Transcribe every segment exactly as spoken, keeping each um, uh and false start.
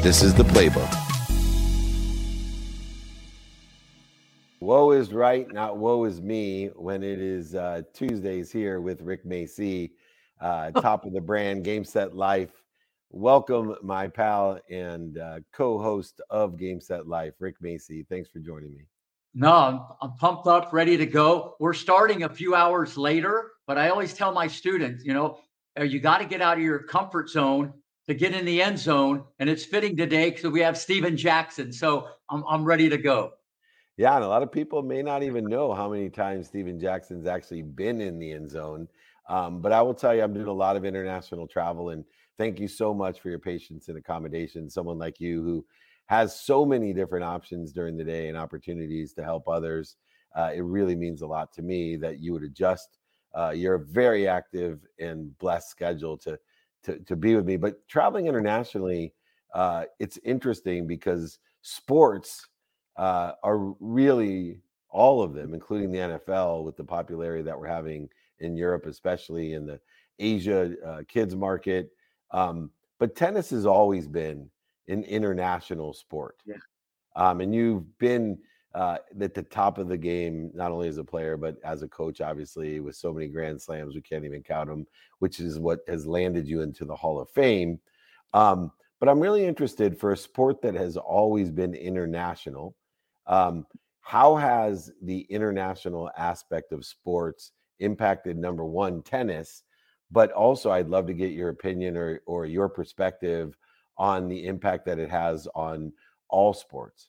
This is the playbook. Woe is right, not woe is me, when it is uh, Tuesdays here with Rick Macci, uh, top of the brand, Game Set Life. Welcome, my pal and uh, co-host of Game Set Life, Rick Macci. Thanks for joining me. No, I'm, I'm pumped up, ready to go. We're starting a few hours later, but I always tell my students, you know, uh, you got to get out of your comfort zone to get in the end zone. And it's fitting today because we have Steven Jackson. So I'm, I'm ready to go. Yeah, and a lot of people may not even know how many times Steven Jackson's actually been in the end zone. Um, but I will tell you, I'm doing a lot of international travel, and thank you so much for your patience and accommodation. Someone like you who has so many different options during the day and opportunities to help others. Uh, it really means a lot to me that you would adjust uh, your very active and blessed schedule to, to, to be with me. But traveling internationally, uh, it's interesting because sports uh, are really all of them, including the N F L, with the popularity that we're having in Europe, especially in the Asia uh, kids market. Um, but tennis has always been an international sport. Yeah. Um, and you've been uh, at the top of the game, not only as a player, but as a coach, obviously, with so many Grand Slams, we can't even count them, which is what has landed you into the Hall of Fame. Um, but I'm really interested for a sport that has always been international. Um, how has the international aspect of sports impacted, number one, tennis? But also, I'd love to get your opinion or, or your perspective on the impact that it has on all sports.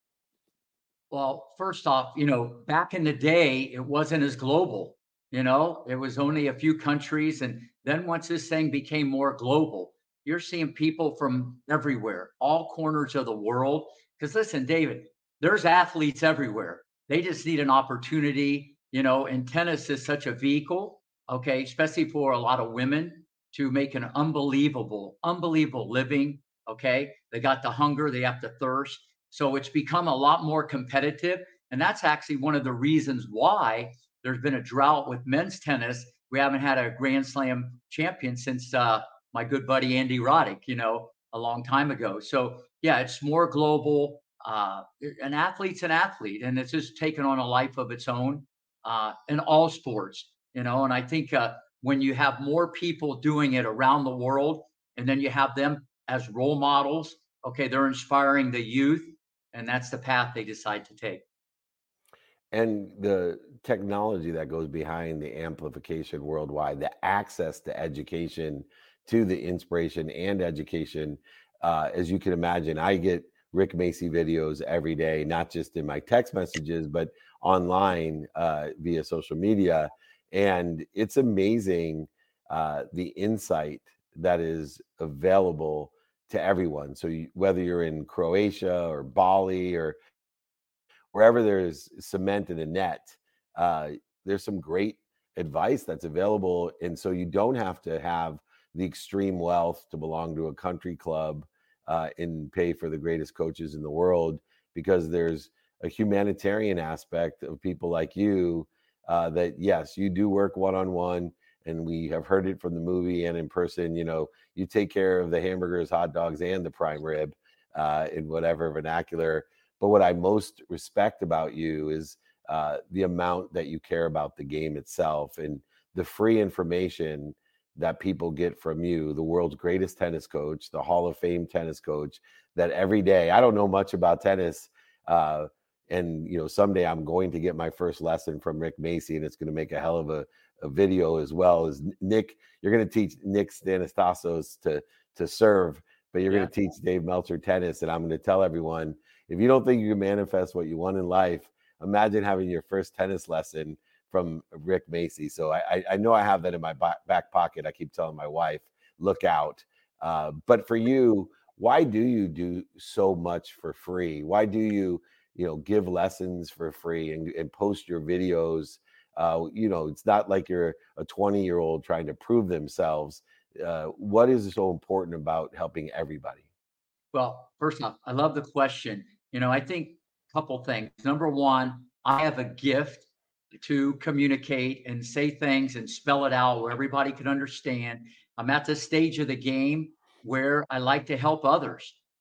Well, first off, you know, back in the day, it wasn't as global. You know, it was only a few countries. And then once this thing became more global, you're seeing people from everywhere, all corners of the world. Because listen, David, there's athletes everywhere. They just need an opportunity, you know, and tennis is such a vehicle, okay, especially for a lot of women to make an unbelievable, unbelievable living. Okay. They got the hunger, they have the thirst. So it's become a lot more competitive. And that's actually one of the reasons why there's been a drought with men's tennis. We haven't had a Grand Slam champion since uh, my good buddy Andy Roddick, you know, a long time ago. So, yeah, it's more global. Uh, an athlete's an athlete, and it's just taken on a life of its own uh, in all sports, you know. And I think uh, when you have more people doing it around the world, and then you have them as role models, okay, they're inspiring the youth, and that's the path they decide to take. And the technology that goes behind the amplification worldwide, the access to education, to the inspiration and education. Uh, as you can imagine, I get Rick Macci videos every day, not just in my text messages, but online uh, via social media. And it's amazing uh, the insight that is available to everyone. So you, whether you're in Croatia or Bali or wherever there's cement in a net, uh, there's some great advice that's available. And so you don't have to have the extreme wealth to belong to a country club uh, and pay for the greatest coaches in the world, because there's a humanitarian aspect of people like you uh, that, yes, you do work one-on-one. And we have heard it from the movie and in person. You know, you take care of the hamburgers, hot dogs, and the prime rib uh, in whatever vernacular. But what I most respect about you is uh, the amount that you care about the game itself and the free information that people get from you, the world's greatest tennis coach, the Hall of Fame tennis coach, that every day, I don't know much about tennis. Uh, and, you know, someday I'm going to get my first lesson from Rick Macci, and it's going to make a hell of a, a video, as well as Nick. You're going to teach Nick Stanistasos to, to serve, but you're yeah. going to teach Dave Meltzer tennis. And I'm going to tell everyone, if you don't think you can manifest what you want in life, imagine having your first tennis lesson from Rick Macci. So I, I know I have that in my back pocket. I keep telling my wife, look out. Uh, but for you, why do you do so much for free? Why do you, you know, give lessons for free and, and post your videos? Uh, you know, it's not like you're a twenty-year-old trying to prove themselves. Uh, what is so important about helping everybody? Well, first off, I love the question. You know, I think a couple things. Number one, I have a gift to communicate and say things and spell it out where everybody can understand. I'm at the stage of the game where I like to help others.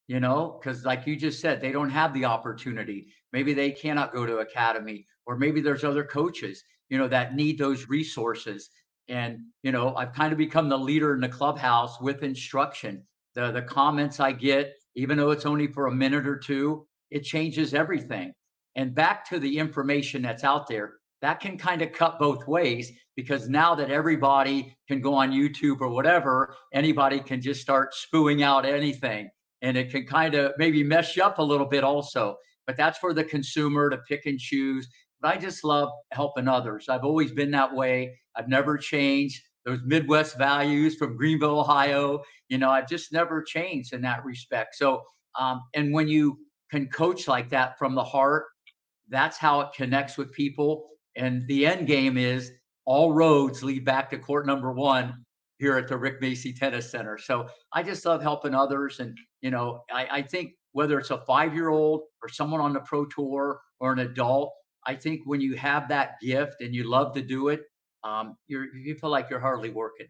you know, because like you just said, they don't have the opportunity. Maybe they cannot go to academy, or maybe there's other coaches, you know, that need those resources. And, you know, I've kind of become the leader in the clubhouse with instruction. The the comments I get, even though it's only for a minute or two, it changes everything. And back to the information that's out there, that can kind of cut both ways, because now that everybody can go on YouTube or whatever, anybody can just start spewing out anything, and it can kind of maybe mess you up a little bit also. But that's for the consumer to pick and choose. But I just love helping others. I've always been that way. I've never changed those Midwest values from Greenville, Ohio. You know, I've just never changed in that respect. So, um, and when you can coach like that from the heart, that's how it connects with people. And the end game is all roads lead back to court number one here at the Rick Macy Tennis Center. So I just love helping others. And, you know, I, I think whether it's a five year old or someone on the pro tour or an adult, I think when you have that gift and you love to do it, um, you're, you feel like you're hardly working.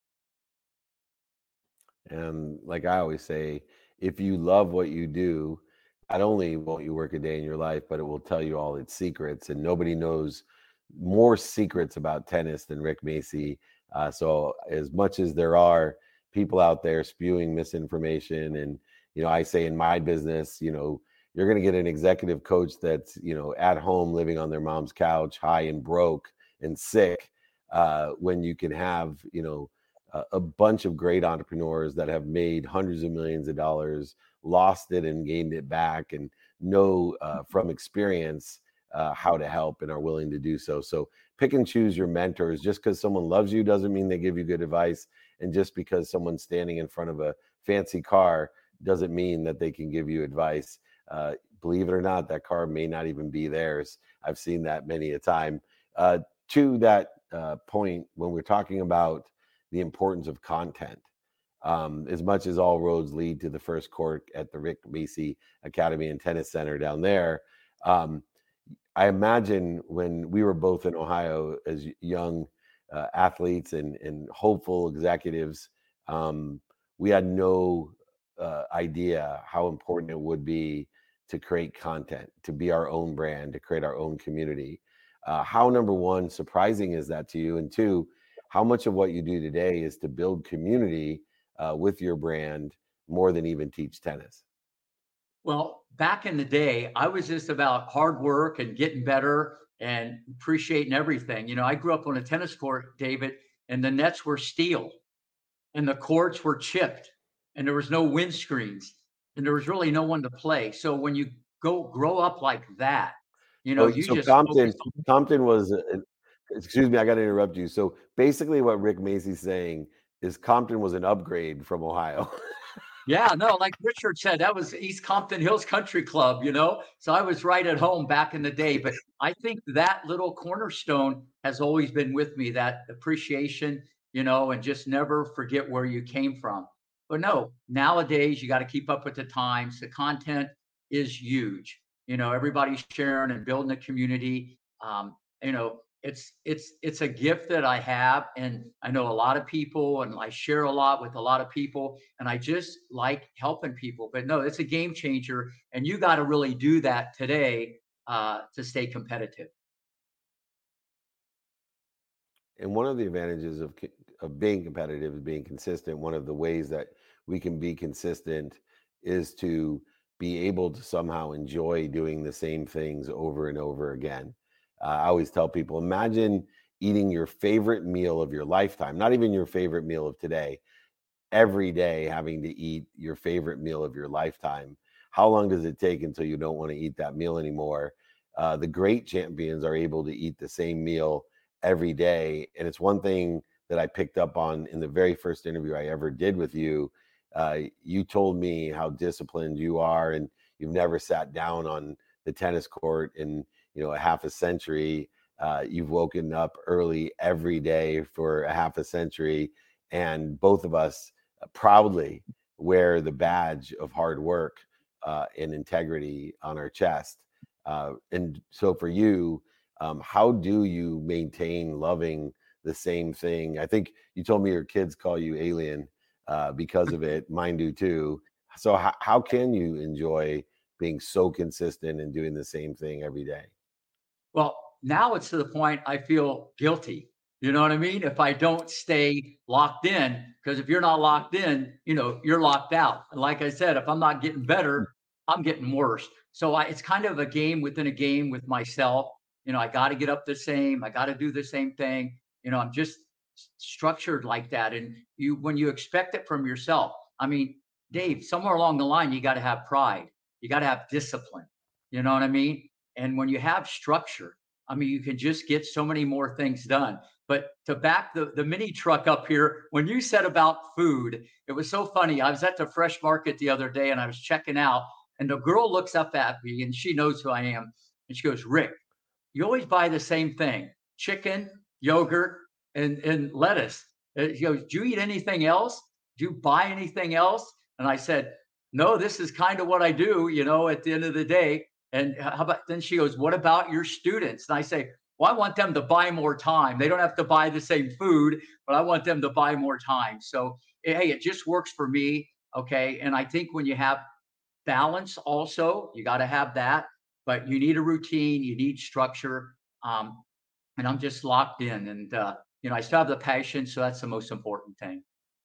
And like I always say, if you love what you do, not only won't you work a day in your life, but it will tell you all its secrets. And nobody knows more secrets about tennis than Rick Macy. Uh, so as much as there are people out there spewing misinformation, and you know, I say in my business, you know, you're going to get an executive coach that's, you know, at home living on their mom's couch, high and broke and sick, uh, when you can have, you know, a, a bunch of great entrepreneurs that have made hundreds of millions of dollars, lost it and gained it back, and know uh, from experience uh, how to help and are willing to do so. So pick and choose your mentors. Just because someone loves you doesn't mean they give you good advice. And just because someone's standing in front of a fancy car doesn't mean that they can give you advice. Uh, believe it or not, that car may not even be theirs. I've seen that many a time. Uh, to that uh, point, when we're talking about the importance of content, um, as much as all roads lead to the first court at the Rick Macy Academy and Tennis Center down there, um, I imagine when we were both in Ohio as young uh, athletes and, and hopeful executives, um, we had no uh, idea how important it would be to create content, to be our own brand, to create our own community. Uh, how, number one, surprising is that to you? And two, how much of what you do today is to build community uh, with your brand more than even teach tennis? Well, back in the day, I was just about hard work and getting better and appreciating everything. You know, I grew up on a tennis court, David, and the nets were steel and the courts were chipped and there was no windscreens and there was really no one to play. So when you go grow up like that, you know, So, you so just Compton, focus on. Compton was, an, excuse me, I got to interrupt you. So basically, what Rick Macy's saying is Compton was an upgrade from Ohio. Yeah, no, like Richard said, that was East Compton Hills Country Club, you know? So I was right at home back in the day. But I think that little cornerstone has always been with me, that appreciation, you know, and just never forget where you came from. But no, nowadays you got to keep up with the times. The content is huge. You know, everybody's sharing and building a community. Um, you know, it's it's it's a gift that I have, and I know a lot of people, and I share a lot with a lot of people, and I just like helping people. But no, it's a game changer, and you got to really do that today uh, to stay competitive. And one of the advantages of c- of being competitive is being consistent. One of the ways that we can be consistent is to be able to somehow enjoy doing the same things over and over again. Uh, I always tell people, imagine eating your favorite meal of your lifetime, not even your favorite meal of today, every day having to eat your favorite meal of your lifetime. How long does it take until you don't want to eat that meal anymore? Uh, the great champions are able to eat the same meal every day. And it's one thing that I picked up on in the very first interview I ever did with you. Uh, you told me how disciplined you are, and you've never sat down on the tennis court in, you know, a half a century. Uh, you've woken up early every day for a half a century, and both of us proudly wear the badge of hard work uh, and integrity on our chest. Uh, and so for you, um, how do you maintain loving the same thing? I think you told me your kids call you alien uh, because of it. Mine do too. So how, how can you enjoy being so consistent and doing the same thing every day? Well, now it's to the point I feel guilty. You know what I mean? If I don't stay locked in, because if you're not locked in, you know, you're locked out. And like I said, if I'm not getting better, I'm getting worse. So I, it's kind of a game within a game with myself. You know, I got to get up the same. I got to do the same thing. You know, I'm just s- structured like that. And you, when you expect it from yourself, I mean, Dave, somewhere along the line, you got to have pride. You got to have discipline. You know what I mean? And when you have structure, I mean, you can just get so many more things done. But to back the, the mini truck up here, when you said about food, it was so funny. I was at the fresh market the other day and I was checking out, and the girl looks up at me and she knows who I am. And she goes, Rick, you always buy the same thing: chicken, yogurt, and, and lettuce. Uh, She goes, do you eat anything else? Do you buy anything else? And I said, no, this is kind of what I do, you know, at the end of the day. And how about then she goes, what about your students? And I say, well, I want them to buy more time. They don't have to buy the same food, but I want them to buy more time. So, eh, hey, it just works for me. Okay. And I think when you have balance, also, you got to have that, but you need a routine, you need structure. Um, and I'm just locked in. And, uh, you know, I still have the passion. So that's the most important thing.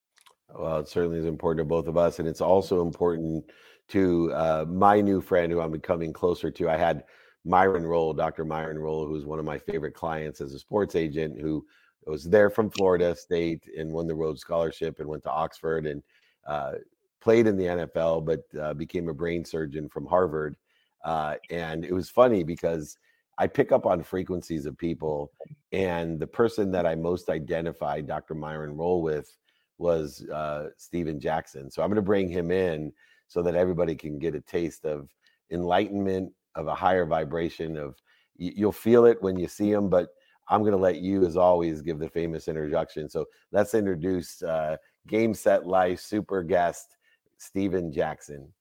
Well, it certainly is important to both of us, and it's also important to uh, my new friend who I'm becoming closer to. I had Myron Roll, Doctor Myron Roll, who's one of my favorite clients as a sports agent, who was there from Florida State and won the Rhodes Scholarship and went to Oxford and uh, played in the N F L, but uh, became a brain surgeon from Harvard. Uh, and it was funny because I pick up on frequencies of people, and the person that I most identified Doctor Myron Roll with was uh, Steven Jackson. So I'm going to bring him in so that everybody can get a taste of enlightenment, of a higher vibration. Of y- you'll feel it when you see him, but I'm going to let you, as always, give the famous introduction. So let's introduce uh, Game Set Life super guest Steven Jackson.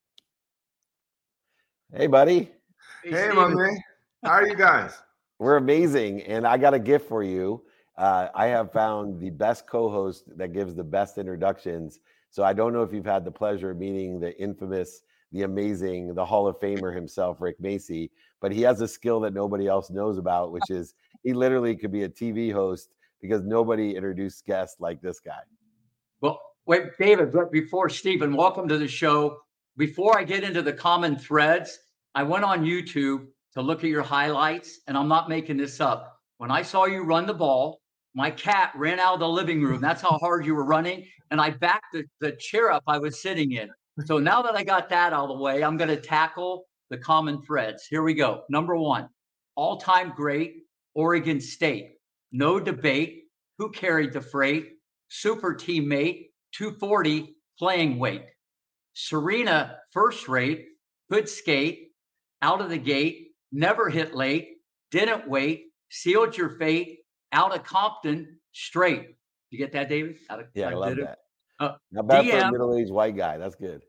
Hey, buddy. Hey, Hey, my Steven. man. How are you guys? We're amazing, and I got a gift for you. Uh, I have found the best co-host that gives the best introductions. So I don't know if you've had the pleasure of meeting the infamous, the amazing, the Hall of Famer himself, Rick Macy, but he has a skill that nobody else knows about, which is he literally could be a T V host because nobody introduced guests like this guy. Well, wait, David, but before Stephen, welcome to the show. Before I get into the common threads, I went on YouTube to look at your highlights, and I'm not making this up. When I saw you run the ball, my cat ran out of the living room. That's how hard you were running. And I backed the, the chair up I was sitting in. So now that I got that out of the way, I'm going to tackle the common threads. Here we go. Number one, all time great, Oregon State. No debate. Who carried the freight? Super teammate, two forty playing weight. Serena, first rate, could skate, out of the gate, never hit late, didn't wait, sealed your fate, out of Compton, straight. You get that, David? Out of, Yeah, I I love did it. that. Uh, Not bad for a D M, middle-aged white guy. That's good.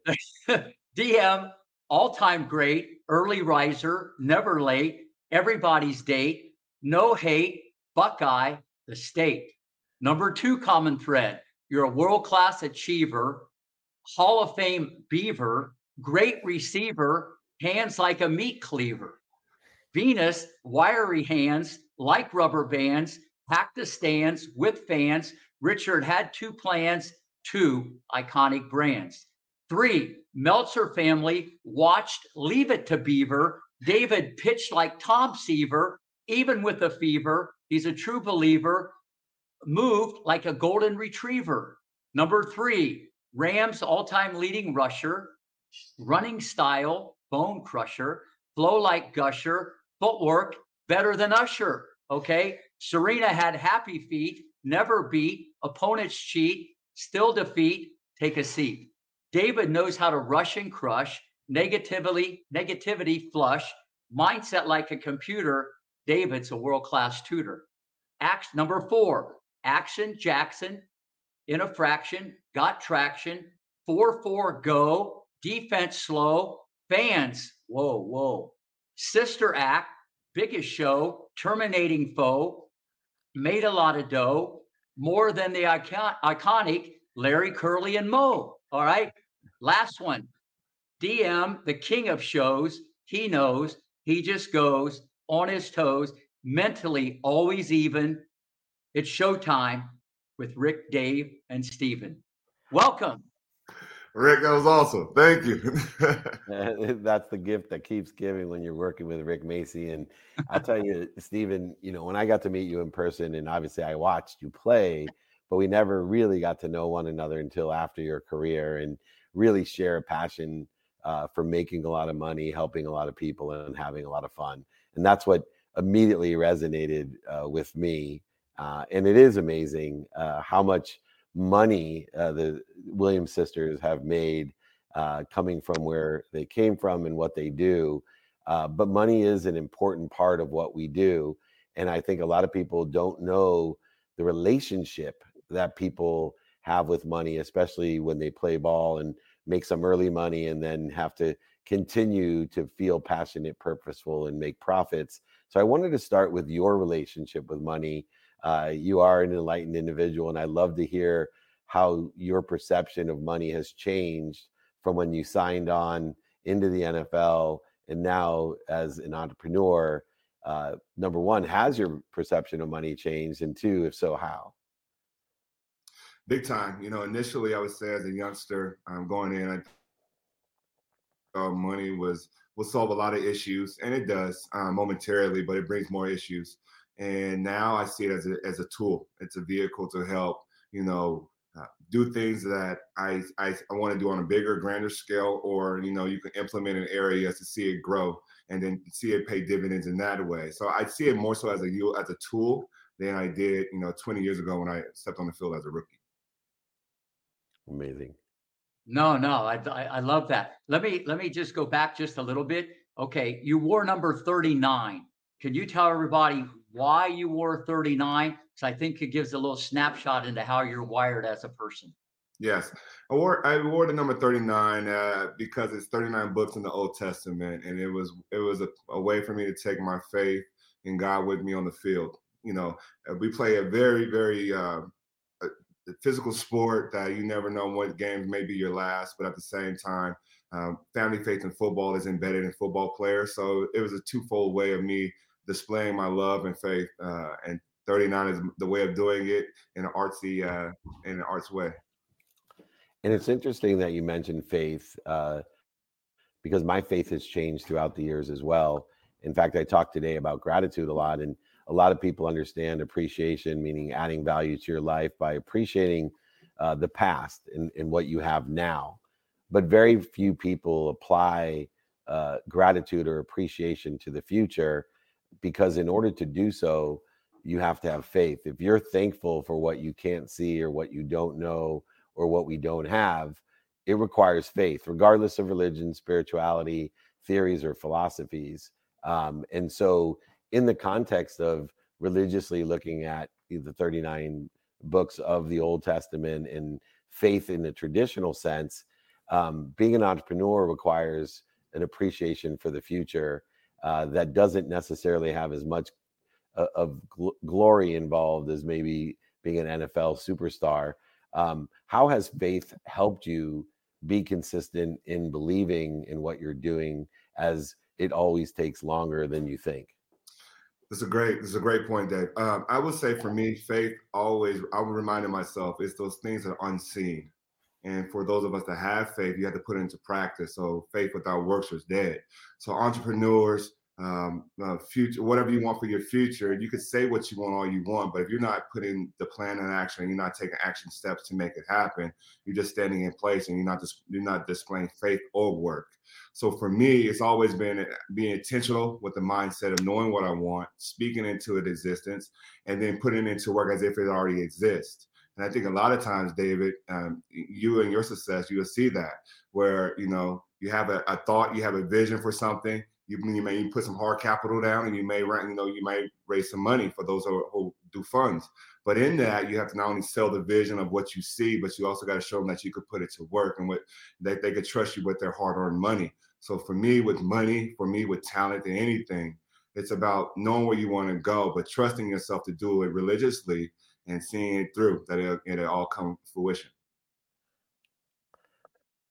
D M, all time great, early riser, never late, everybody's date, no hate, Buckeye, the state. Number two common thread: you're a world class achiever, Hall of Fame beaver, great receiver, hands like a meat cleaver. Venus, wiry hands like rubber bands, packed the stands with fans. Richard had two plans, two iconic brands. Three, Meltzer family watched Leave It to Beaver. David pitched like Tom Seaver, even with a fever. He's a true believer, moved like a golden retriever. Number three, Rams all time leading rusher, running style, bone crusher, flow like gusher, footwork better than Usher. Okay. Serena had happy feet, never beat, opponents cheat, still defeat, take a seat. David knows how to rush and crush, negativity, negativity flush, mindset like a computer. David's a world class tutor. Act number four, Action Jackson in a fraction, got traction, four four go, defense slow, fans, whoa, whoa. Sister Act, biggest show, terminating foe, made a lot of dough, more than the icon- iconic Larry, Curly, and Moe. All right. Last one, D M, the king of shows, he knows. He just goes on his toes, mentally always even. It's showtime with Rick, Dave, and Steven. Welcome. Rick, that was awesome. Thank you. That's the gift that keeps giving when you're working with Rick Macy. And I'll tell you, Stephen, you know, when I got to meet you in person, and obviously I watched you play, but we never really got to know one another until after your career and really share a passion uh, for making a lot of money, helping a lot of people, and having a lot of fun. And that's what immediately resonated uh, with me. Uh, and it is amazing uh, how much money uh, the Williams sisters have made uh, coming from where they came from and what they do. Uh, but money is an important part of what we do. And I think a lot of people don't know the relationship that people have with money, especially when they play ball and make some early money and then have to continue to feel passionate, purposeful, and make profits. So I wanted to start with your relationship with money. Uh, you are an enlightened individual, and I love to hear how your perception of money has changed from when you signed on into the N F L and now as an entrepreneur. Uh, number one, has your perception of money changed? And two, if so, how? Big time. You know, initially I would say as a youngster um, going in, I thought money was will solve a lot of issues, and it does um, momentarily, but it brings more issues. And now I see it as a as a tool. It's a vehicle to help, you know, uh, do things that I I, I want to do on a bigger, grander scale, or you know, you can implement in areas to see it grow and then see it pay dividends in that way. So I see it more so as a you as a tool than I did, you know, twenty years ago when I stepped on the field as a rookie. Amazing. No, no, I, I I love that. Let me let me just go back just a little bit. Okay, you wore number thirty-nine. Can you tell everybody why you wore thirty-nine? Because I think it gives a little snapshot into how you're wired as a person. Yes, I wore I wore the number thirty-nine uh, because it's thirty-nine books in the Old Testament, and it was it was a, a way for me to take my faith in God with me on the field. You know, uh, we play a very very uh, a physical sport that you never know what games may be your last, but at the same time, um, family faith in football is embedded in football players. So it was a twofold way of me displaying my love and faith, uh, and thirty-nine is the way of doing it in an artsy uh, in an arts way. And it's interesting that you mentioned faith uh, because my faith has changed throughout the years as well. In fact, I talked today about gratitude a lot, and a lot of people understand appreciation, meaning adding value to your life by appreciating uh, the past and, and what you have now. But very few people apply uh, gratitude or appreciation to the future because in order to do so, you have to have faith. If you're thankful for what you can't see or what you don't know or what we don't have, it requires faith, regardless of religion, spirituality, theories, or philosophies. Um, and so, in the context of religiously looking at the thirty-nine books of the Old Testament and faith in the traditional sense, um, being an entrepreneur requires an appreciation for the future uh, that doesn't necessarily have as much uh, of gl- glory involved as maybe being an N F L superstar. Um, how has faith helped you be consistent in believing in what you're doing as it always takes longer than you think? This is a great, this is a great point, Dave. Um, I would say for me, faith always, I'm reminding myself, it's those things that are unseen. And for those of us that have faith, you have to put it into practice. So faith without works is dead. So entrepreneurs, um, uh, future, whatever you want for your future, you could say what you want all you want, but if you're not putting the plan in action, you're not taking action steps to make it happen, you're just standing in place and you're not just you're not displaying faith or work. So for me, it's always been being intentional with the mindset of knowing what I want, speaking into it existence, and then putting it into work as if it already exists. And I think a lot of times, David, um, you and your success, you will see that where, you know, you have a, a thought, you have a vision for something, you, you may put some hard capital down and you may, you know, you may raise some money for those who, who do funds. But in that, you have to not only sell the vision of what you see, but you also got to show them that you could put it to work and what that they could trust you with their hard-earned money. So for me, with money, for me, with talent and anything, it's about knowing where you want to go, but trusting yourself to do it religiously and seeing it through, that it'll, it'll all come to fruition.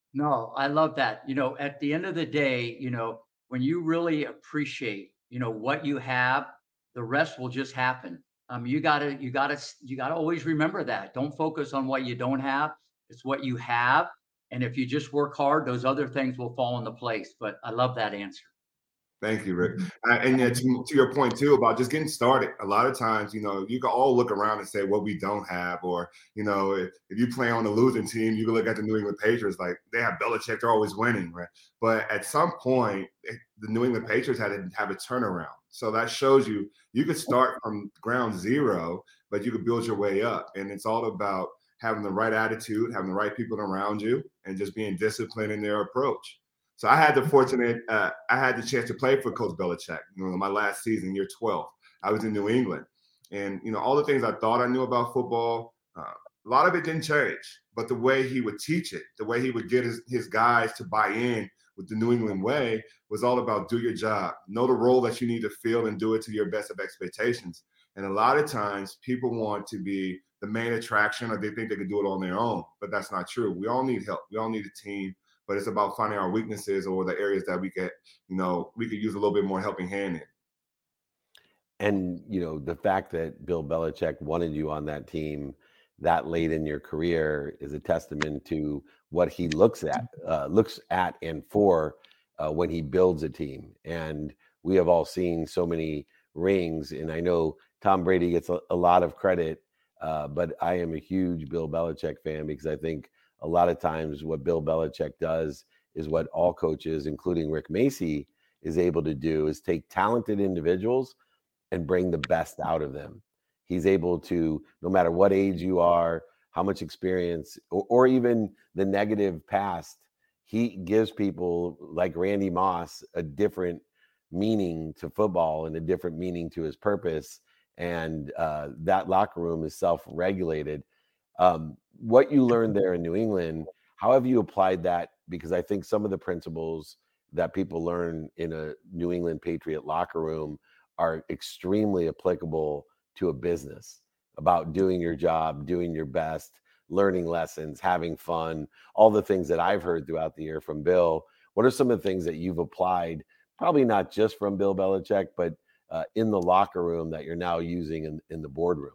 No, I love that. You know, at the end of the day, you know, when you really appreciate, you know, what you have, the rest will just happen. Um, you gotta, you gotta, s- you gotta always remember that. Don't focus on what you don't have. It's what you have. And if you just work hard, those other things will fall into place. But I love that answer. Thank you, Rick. Uh, and yeah, to, to your point too about just getting started. A lot of times, you know, you can all look around and say what we don't have, or you know, if, if you play on the losing team, you can look at the New England Patriots like they have Belichick, they're always winning, right? But at some point, it, the New England Patriots had to have a turnaround. So that shows you you could start from ground zero, but you could build your way up. And it's all about having the right attitude, having the right people around you, and just being disciplined in their approach. So I had the fortunate, uh, I had the chance to play for Coach Belichick. You know, my last season, year twelve, I was in New England, and you know all the things I thought I knew about football, uh, a lot of it didn't change. But the way he would teach it, the way he would get his, his guys to buy in with the New England way was all about do your job, know the role that you need to fill, and do it to your best of expectations. And a lot of times, people want to be the main attraction, or they think they can do it on their own, but that's not true. We all need help. We all need a team, but it's about finding our weaknesses or the areas that we could, you know, we could use a little bit more helping hand in. And, you know, the fact that Bill Belichick wanted you on that team that late in your career is a testament to what he looks at, uh, looks at and for uh, when he builds a team. And we have all seen so many rings, and I know Tom Brady gets a, a lot of credit, uh, but I am a huge Bill Belichick fan because I think a lot of times what Bill Belichick does is what all coaches, including Rick Macy, is able to do is take talented individuals and bring the best out of them. He's able to, no matter what age you are, how much experience, or, or even the negative past, he gives people like Randy Moss a different meaning to football and a different meaning to his purpose. And uh, that locker room is self-regulated. Um, what you learned there in New England, how have you applied that? Because I think some of the principles that people learn in a New England Patriot locker room are extremely applicable to a business about doing your job, doing your best, learning lessons, having fun, all the things that I've heard throughout the year from Bill. What are some of the things that you've applied, probably not just from Bill Belichick, but uh, in the locker room that you're now using in, in the boardroom?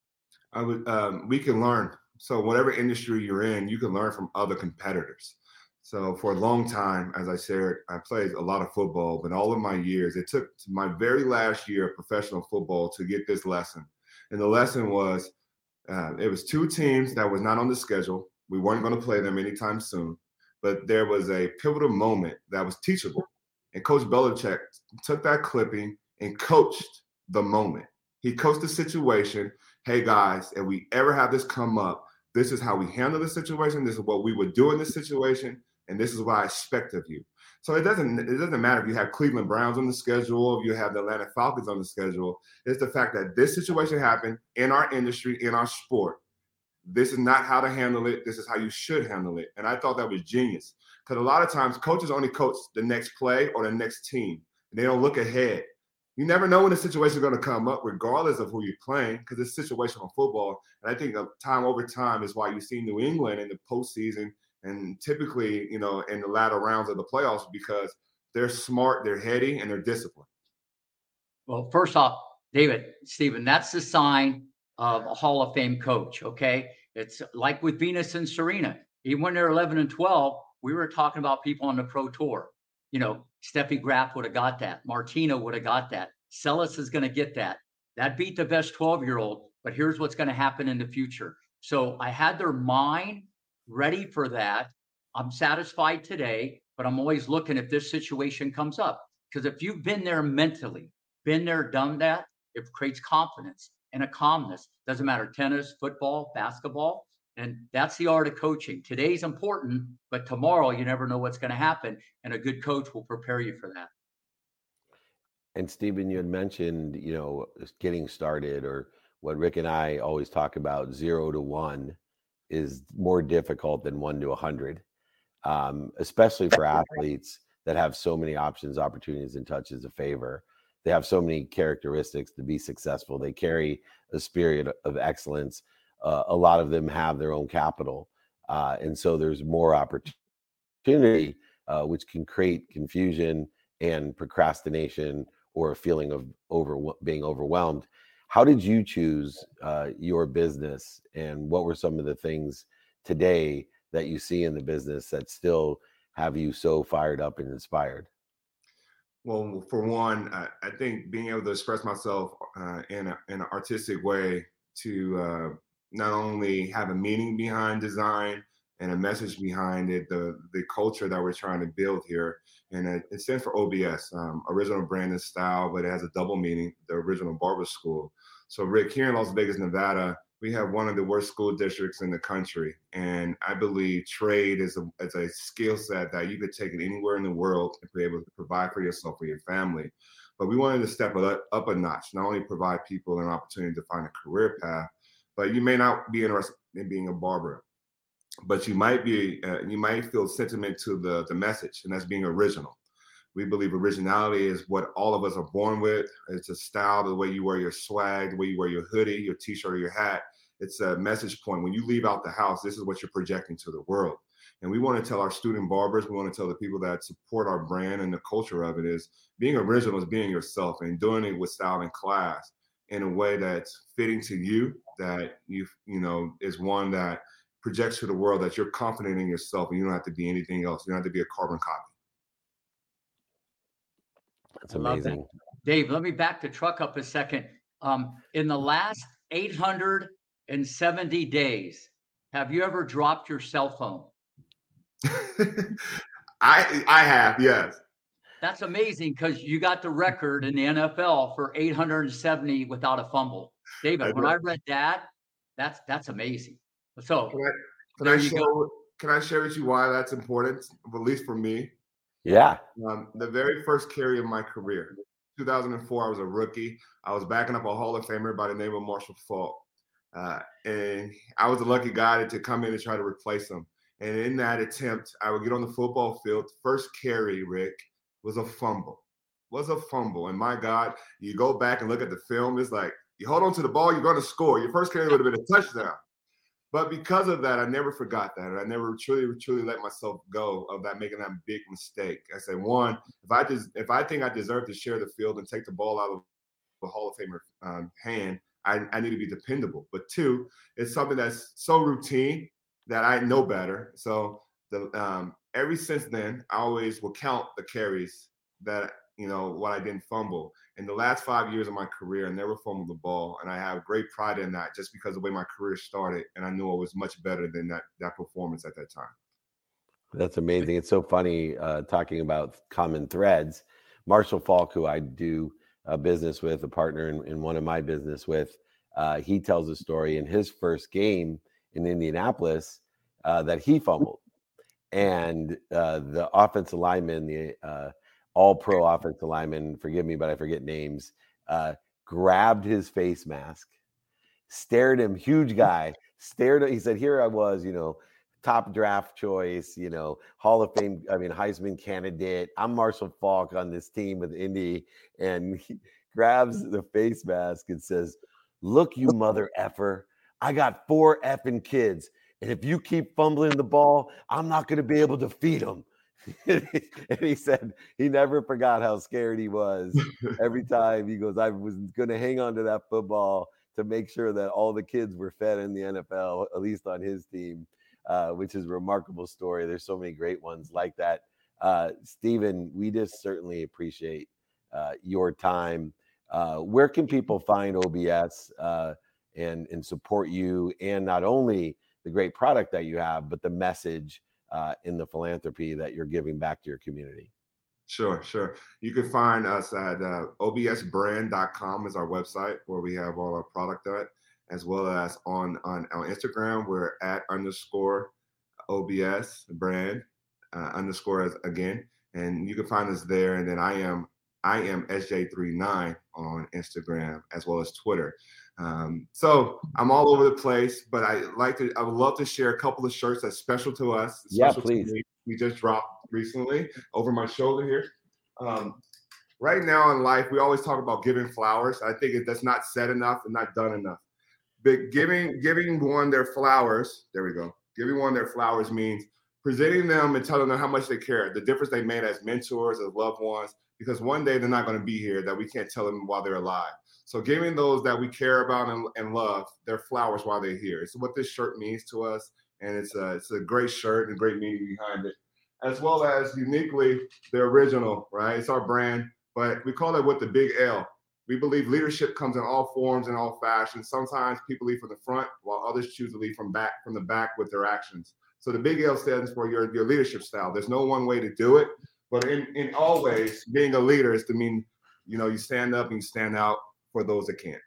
I would, um, we can learn. So whatever industry you're in, you can learn from other competitors. So for a long time, as I shared, I played a lot of football, but all of my years, it took my very last year of professional football to get this lesson. And the lesson was, uh, it was two teams that was not on the schedule. We weren't going to play them anytime soon, but there was a pivotal moment that was teachable. And Coach Belichick took that clipping and coached the moment. He coached the situation. Hey guys, if we ever have this come up, this is how we handle the situation. This is what we would do in this situation, and this is what I expect of you. So it doesn't it doesn't matter if you have Cleveland Browns on the schedule, if you have the Atlanta Falcons on the schedule. It's the fact that this situation happened in our industry, in our sport. This is not how to handle it. This is how you should handle it. And I thought that was genius because a lot of times coaches only coach the next play or the next team, and they don't look ahead. You never know when the situation is going to come up, regardless of who you're playing, because it's situational football. And I think time over time is why you see New England in the postseason and typically, you know, in the latter rounds of the playoffs because they're smart, they're heady, and they're disciplined. Well, first off, David, Stephen, that's the sign of a Hall of Fame coach. Okay. It's like with Venus and Serena. Even when they're eleven and twelve, we were talking about people on the pro tour. You know, Steffi Graf would have got that. Martina would have got that. Celis is going to get that. That beat the best twelve year old, but here's what's going to happen in the future. So I had their mind ready for that. I'm satisfied today, but I'm always looking if this situation comes up. Because if you've been there mentally, been there, done that, it creates confidence and a calmness. Doesn't matter, tennis, football, basketball. And that's the art of coaching. Today's important, but tomorrow you never know what's going to happen. And a good coach will prepare you for that. And Stephen, you had mentioned, you know, getting started, or what Rick and I always talk about, zero to one is more difficult than one to a hundred, um, especially for athletes that have so many options, opportunities, and touches of favor. They have so many characteristics to be successful. They carry a spirit of excellence. Uh, a lot of them have their own capital. Uh, and so there's more opportunity opportunity, uh, which can create confusion and procrastination or a feeling of over being overwhelmed. How did you choose uh, your business, and what were some of the things today that you see in the business that still have you so fired up and inspired? Well, for one, I, I think being able to express myself uh, in, a, in an artistic way to uh, not only have a meaning behind design and a message behind it, the the culture that we're trying to build here. And it, it stands for O B S, um, Original Brand and Style, but it has a double meaning, the Original Barber School. So Rick, here in Las Vegas, Nevada, we have one of the worst school districts in the country. And I believe trade is a, is a skill set that you could take it anywhere in the world and be able to provide for yourself, for your family. But we wanted to step it up, up a notch, not only provide people an opportunity to find a career path, but you may not be interested in being a barber, but you might be, uh, you might feel sentiment to the, the message, and that's being original. We believe originality is what all of us are born with. It's a style, the way you wear your swag, the way you wear your hoodie, your t-shirt, or your hat. It's a message point. When you leave out the house, this is what you're projecting to the world. And we want to tell our student barbers, we want to tell the people that support our brand and the culture of it is being original is being yourself and doing it with style and class in a way that's fitting to you, that you, you know, is one that projects to the world that you're confident in yourself and you don't have to be anything else. You don't have to be a carbon copy. That's amazing. Dave, let me back the truck up a second. Um, in the last eight hundred seventy days, have you ever dropped your cell phone? I I have, yes. That's amazing, because you got the record in the N F L for eight hundred seventy without a fumble. David, I when I read that, that's that's amazing. So can I, can I share can I share with you why that's important, at least for me? Yeah. Um, the very first carry of my career, two thousand four, I was a rookie. I was backing up a Hall of Famer by the name of Marshall Faulk. Uh, and I was a lucky guy to come in and try to replace him. And in that attempt, I would get on the football field. First carry, Rick, was a fumble. Was a fumble. And my God, you go back and look at the film, it's like, you hold on to the ball, you're going to score. Your first carry would have been a touchdown. But because of that, I never forgot that. And I never truly, truly let myself go of that, making that big mistake. I said, one, if I just, if I think I deserve to share the field and take the ball out of the Hall of Famer um, hand, I, I need to be dependable. But two, it's something that's so routine that I know better. So the um, ever since then, I always will count the carries that, you know, what I didn't fumble. In the last five years of my career, I never fumbled the ball. And I have great pride in that just because of the way my career started. And I knew I was much better than that, that performance at that time. That's amazing. It's so funny uh, talking about common threads. Marshall Faulk, who I do a business with, a partner in, in one of my business with, uh, he tells a story in his first game in Indianapolis uh, that he fumbled. And uh, the offensive lineman, the uh, all-pro offensive lineman, forgive me, but I forget names, uh, grabbed his face mask, stared him, huge guy, stared at, he said, here I was, you know, top draft choice, you know, Hall of Fame, I mean, Heisman candidate. I'm Marshall Faulk on this team with Indy. And he grabs the face mask and says, look, you mother effer, I got four effing kids. And if you keep fumbling the ball, I'm not going to be able to feed them. And he said he never forgot how scared he was every time. He goes, I was going to hang on to that football to make sure that all the kids were fed in the N F L, at least on his team, uh, which is a remarkable story. There's so many great ones like that. Uh, Stephen, we just certainly appreciate uh, your time. Uh, where can people find O B S uh, and, and support you, and not only the great product that you have, but the message uh, in the philanthropy that you're giving back to your community? Sure, sure. You can find us at uh, O B S brand dot com is our website where we have all our product at, as well as on, on, on Instagram, we're at underscore O B S brand uh, underscore as, again, and you can find us there. And then I am I am S J thirty-nine on Instagram as well as Twitter. Um, so I'm all over the place, but I like to, I would love to share a couple of shirts that's special to us. Yeah, Special please. To me. We just dropped recently over my shoulder here. Um, right now in life, we always talk about giving flowers. I think that's not said enough and not done enough. But giving, giving one their flowers, there we go. Giving one their flowers means presenting them and telling them how much they care, the difference they made as mentors, as loved ones, because one day they're not going to be here, that we can't tell them while they're alive. So giving those that we care about and, and love their flowers while they're here. It's what this shirt means to us. And it's a, it's a great shirt and a great meaning behind it, as well as uniquely the original, right? It's our brand, but we call it with the big L. We believe leadership comes in all forms and all fashions. Sometimes people lead from the front, while others choose to lead from back, from the back with their actions. So the big L stands for your, your leadership style. There's no one way to do it, but in, in all ways, being a leader is to mean, you know, you stand up and you stand out for those that can't.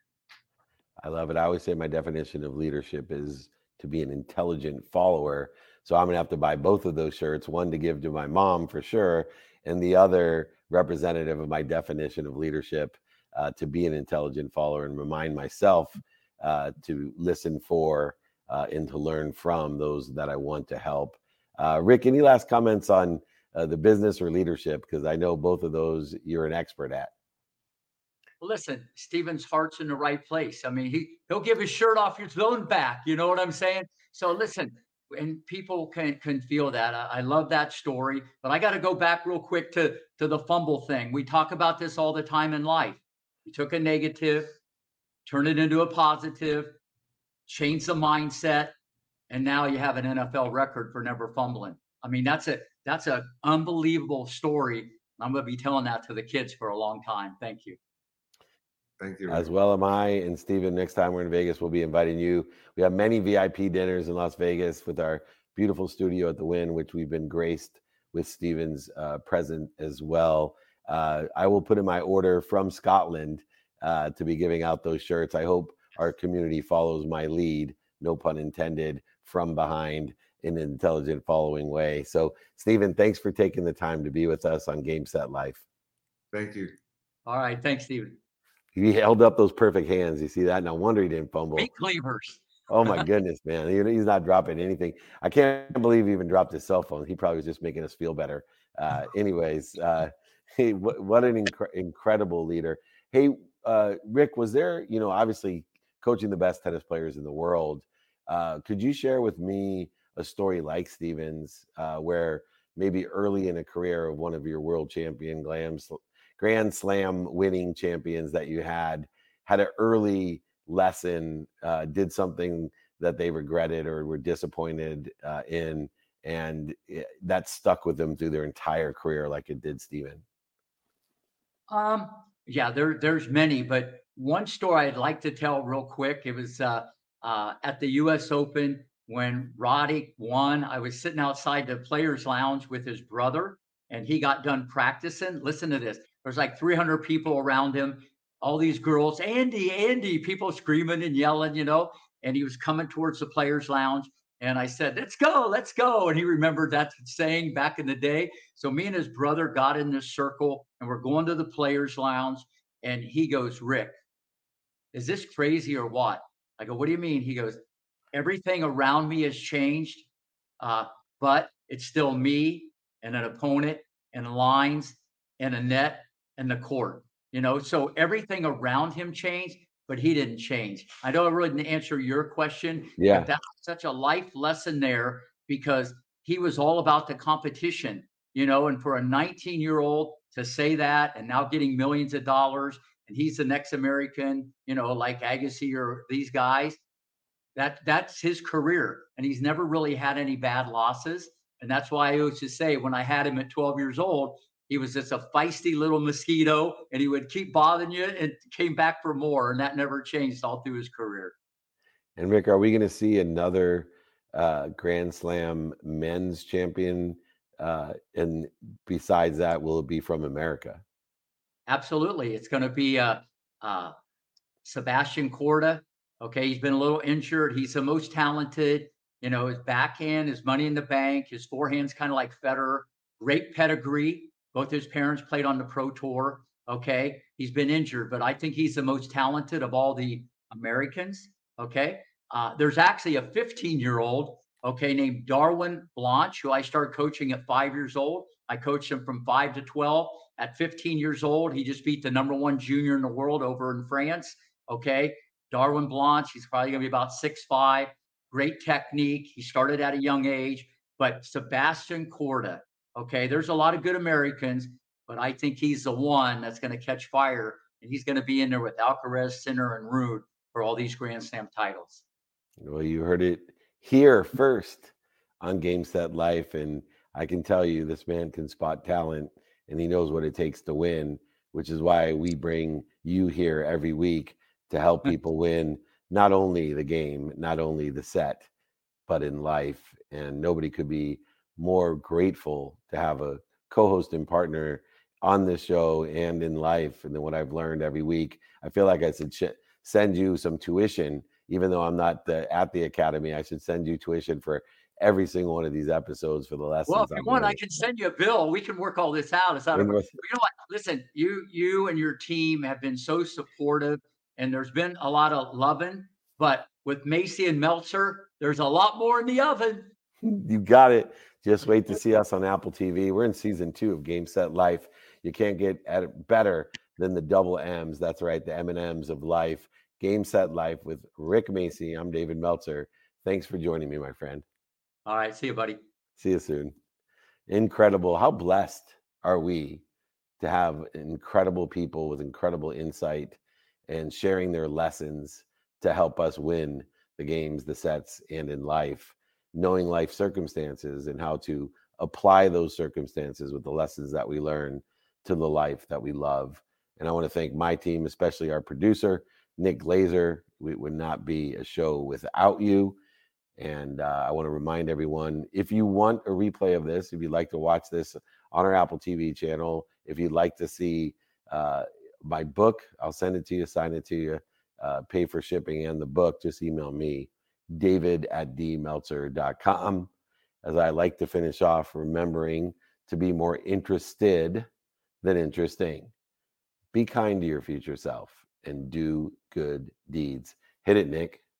I love it. I always say my definition of leadership is to be an intelligent follower. So I'm gonna have to buy both of those shirts, one to give to my mom for sure, and the other representative of my definition of leadership, uh, to be an intelligent follower and remind myself uh, to listen for uh, and to learn from those that I want to help. Uh, Rick, any last comments on uh, the business or leadership? Because I know both of those you're an expert at. Well, listen, Steven's heart's in the right place. I mean, he he'll give his shirt off his own back. You know what I'm saying? So listen, and people can can feel that. I, I love that story, but I got to go back real quick to to the fumble thing. We talk about this all the time in life. You took a negative, turn it into a positive, change the mindset, and now you have an N F L record for never fumbling. I mean, that's a that's an unbelievable story. I'm going to be telling that to the kids for a long time. Thank you. Thank you. As well am I. And Steven, next time we're in Vegas, we'll be inviting you. We have many V I P dinners in Las Vegas with our beautiful studio at the Wynn, which we've been graced with Steven's uh, present as well. Uh, I will put in my order from Scotland uh, to be giving out those shirts. I hope our community follows my lead, no pun intended, from behind in an intelligent following way. So, Steven, thanks for taking the time to be with us on Game Set Life. Thank you. All right. Thanks, Steven. He held up those perfect hands. You see that? No wonder he didn't fumble. Meat cleavers. Oh my goodness, man. He, he's not dropping anything. I can't believe he even dropped his cell phone. He probably was just making us feel better. Uh, anyways, uh, hey, what, what an inc- incredible leader. Hey, uh, Rick, was there, you know, obviously coaching the best tennis players in the world. Uh, could you share with me a story like Steven's, uh, where maybe early in a career of one of your world champion glams, Grand Slam winning champions that you had, had an early lesson, uh, did something that they regretted or were disappointed uh, in, and it, that stuck with them through their entire career like it did Steven? Um, yeah, there, there's many, but one story I'd like to tell real quick. It was uh, uh, at the U S Open when Roddick won. I was sitting outside the Players Lounge with his brother, and he got done practicing. Listen to this. There's like three hundred people around him, all these girls, Andy, Andy, people screaming and yelling, you know, and he was coming towards the Players Lounge. And I said, let's go, let's go. And he remembered that saying back in the day. So me and his brother got in this circle and we're going to the Players Lounge. And he goes, Rick, is this crazy or what? I go, what do you mean? He goes, everything around me has changed, uh, but it's still me and an opponent and lines and a net and the court, you know? So everything around him changed, but he didn't change. I know I really didn't answer your question, Yeah. but that's such a life lesson there because he was all about the competition, you know, and for a nineteen year old to say that and now getting millions of dollars and he's the next American, you know, like Agassi or these guys, that that's his career. And he's never really had any bad losses. And that's why I used to say when I had him at twelve years old, he was just a feisty little mosquito and he would keep bothering you and came back for more. And that never changed all through his career. And Rick, are we going to see another uh, Grand Slam men's champion? Uh, and besides that, will it be from America? Absolutely. It's going to be uh, uh, Sebastian Corda. Okay. He's been a little injured. He's the most talented. You know, his backhand, his money in the bank, his forehand's kind of like Federer. Great pedigree. Both his parents played on the Pro Tour. Okay. He's been injured, but I think he's the most talented of all the Americans. Okay. Uh, there's actually a fifteen year old, okay, named Darwin Blanche, who I started coaching at five years old. I coached him from five to twelve. At fifteen years old, he just beat the number one junior in the world over in France. Okay. Darwin Blanche, he's probably going to be about six five. Great technique. He started at a young age, but Sebastian Corda, okay, there's a lot of good Americans, but I think he's the one that's going to catch fire, and he's going to be in there with Alcaraz, Sinner, and Ruud for all these Grand Slam titles. Well, you heard it here first on Game Set Life, and I can tell you this man can spot talent, and he knows what it takes to win, which is why we bring you here every week to help people win not only the game, not only the set, but in life. And nobody could be more grateful to have a co-host and partner on this show and in life. And then what I've learned every week, I feel like I should sh- send you some tuition, even though I'm not the, at the academy. I should send you tuition for every single one of these episodes for the lessons. Well, if you I'm want, I learning. can send you a bill. We can work all this out. It's not a, you know what? Listen, you you and your team have been so supportive, and there's been a lot of loving. But with Macy and Meltzer, there's a lot more in the oven. You got it. Just wait to see us on Apple T V. We're in season two of Game Set Life. You can't get at it better than the double M's. That's right, the M and M's of life. Game Set Life with Rick Macy. I'm David Meltzer. Thanks for joining me, my friend. All right. See you, buddy. See you soon. Incredible. How blessed are we to have incredible people with incredible insight and sharing their lessons to help us win the games, the sets, and in life, knowing life circumstances and how to apply those circumstances with the lessons that we learn to the life that we love. And I want to thank my team, especially our producer, Nick Glazer. It would not be a show without you. And uh, I want to remind everyone, if you want a replay of this, if you'd like to watch this on our Apple T V channel, if you'd like to see uh, my book, I'll send it to you, sign it to you, uh, pay for shipping and the book, just email me, david at d meltzer dot com. As I like to finish off, remembering to be more interested than interesting. Be kind to your future self and do good deeds. Hit it, Nick.